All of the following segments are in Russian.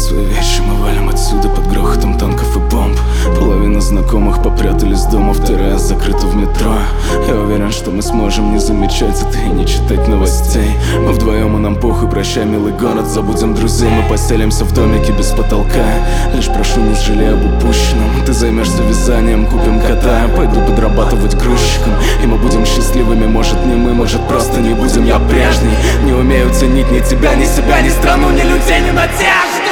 свои вещи, мы валим отсюда под грохотом танков и бомб. Половина знакомых попрятались дома, вторая закрыта в метро. Я уверен, что мы сможем не замечать это и не читать новостей. Мы вдвоем и нам похуй, прощай, милый город, забудем друзей. Мы поселимся в домике без потолка. Лишь прошу, не жалей об упущенном. Ты займешься вязанием, купим кота. Пойду подрабатывать грузчиком, и мы будем счастливыми. Может не мы, может просто не будем. Я прежний, не умею ценить ни тебя, ни себя, ни страну, ни людей, ни надежду.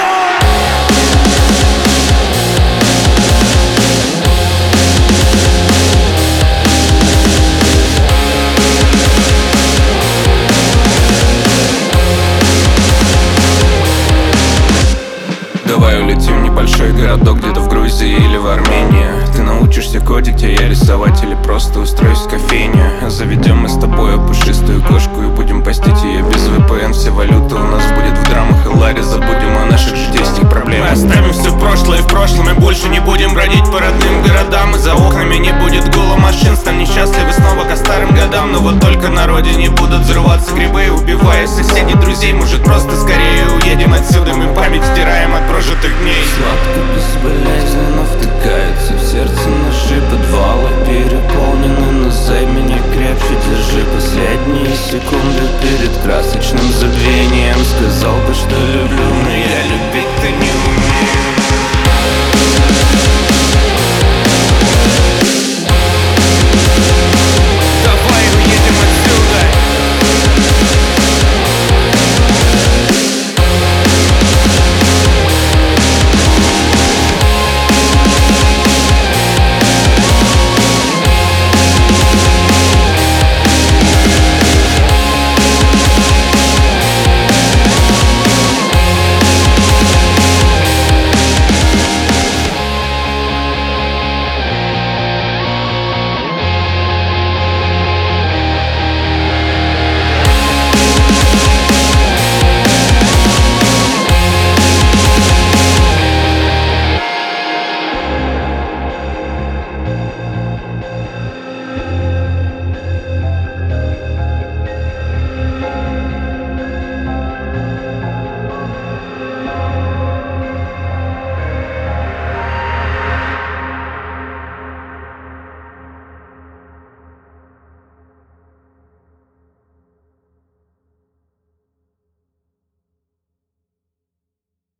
Давай улетим в небольшой городок, где-то в Грузии или в Армении. Ты научишься кодить, а я рисовать, или просто устроюсь в кофейне. Заведем мы с тобой пушистую кошку и будем постить ее без VPN. Вся валюта у нас будет в драмах и ларе. Забудем о наших житейских проблемах. Мы оставим все прошлое в прошлом и больше не будем бродить по родным городам. И за окнами не будет гула машин. Станем счастливы снова ко старым годам. Но вот только на родине будут взрываться грибы, убивая соседей, друзей. Может просто скорее уедем отсюда. Мы память стираем от прожитых дней. Сладко, безболезненно втыкается в сердце. Наши подвалы переполнены, но зай меня крепче держи. Последние секунды перед красочным забвением. Сказал бы, что люблю,